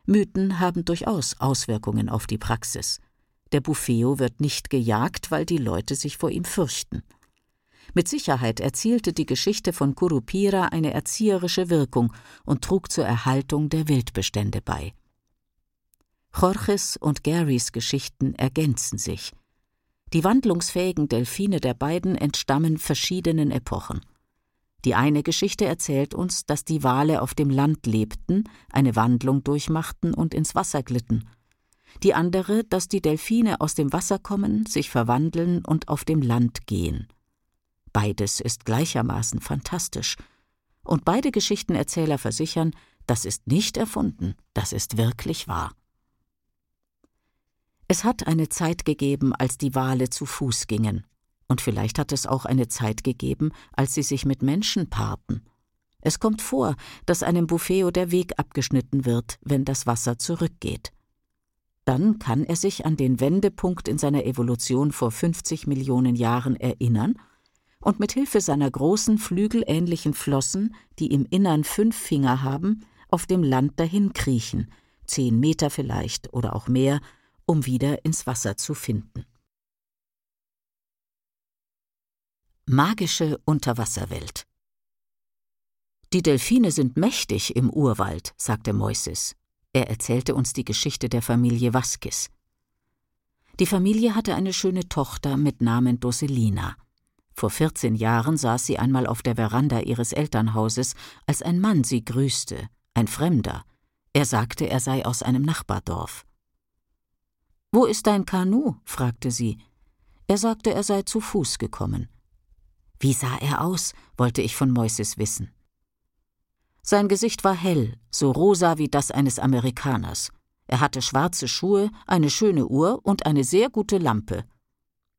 Mythen haben durchaus Auswirkungen auf die Praxis. Der Bufeo wird nicht gejagt, weil die Leute sich vor ihm fürchten. Mit Sicherheit erzielte die Geschichte von Curupira eine erzieherische Wirkung und trug zur Erhaltung der Wildbestände bei. Jorges und Garys Geschichten ergänzen sich. Die wandlungsfähigen Delfine der beiden entstammen verschiedenen Epochen. Die eine Geschichte erzählt uns, dass die Wale auf dem Land lebten, eine Wandlung durchmachten und ins Wasser glitten. Die andere, dass die Delfine aus dem Wasser kommen, sich verwandeln und auf dem Land gehen. Beides ist gleichermaßen fantastisch. Und beide Geschichtenerzähler versichern, das ist nicht erfunden, das ist wirklich wahr. Es hat eine Zeit gegeben, als die Wale zu Fuß gingen. Und vielleicht hat es auch eine Zeit gegeben, als sie sich mit Menschen paarten. Es kommt vor, dass einem Bufeo der Weg abgeschnitten wird, wenn das Wasser zurückgeht. Dann kann er sich an den Wendepunkt in seiner Evolution vor 50 Millionen Jahren erinnern und mit Hilfe seiner großen flügelähnlichen Flossen, die im Innern 5 Finger haben, auf dem Land dahin kriechen, 10 Meter vielleicht oder auch mehr, um wieder ins Wasser zu finden. Magische Unterwasserwelt. Die Delfine sind mächtig im Urwald, sagte Moises. Er erzählte uns die Geschichte der Familie Vasquez. Die Familie hatte eine schöne Tochter mit Namen Doselina. Vor 14 Jahren saß sie einmal auf der Veranda ihres Elternhauses, als ein Mann sie grüßte, ein Fremder. Er sagte, er sei aus einem Nachbardorf. »Wo ist dein Kanu?« fragte sie. Er sagte, er sei zu Fuß gekommen. Wie sah er aus, wollte ich von Moises wissen. Sein Gesicht war hell, so rosa wie das eines Amerikaners. Er hatte schwarze Schuhe, eine schöne Uhr und eine sehr gute Lampe.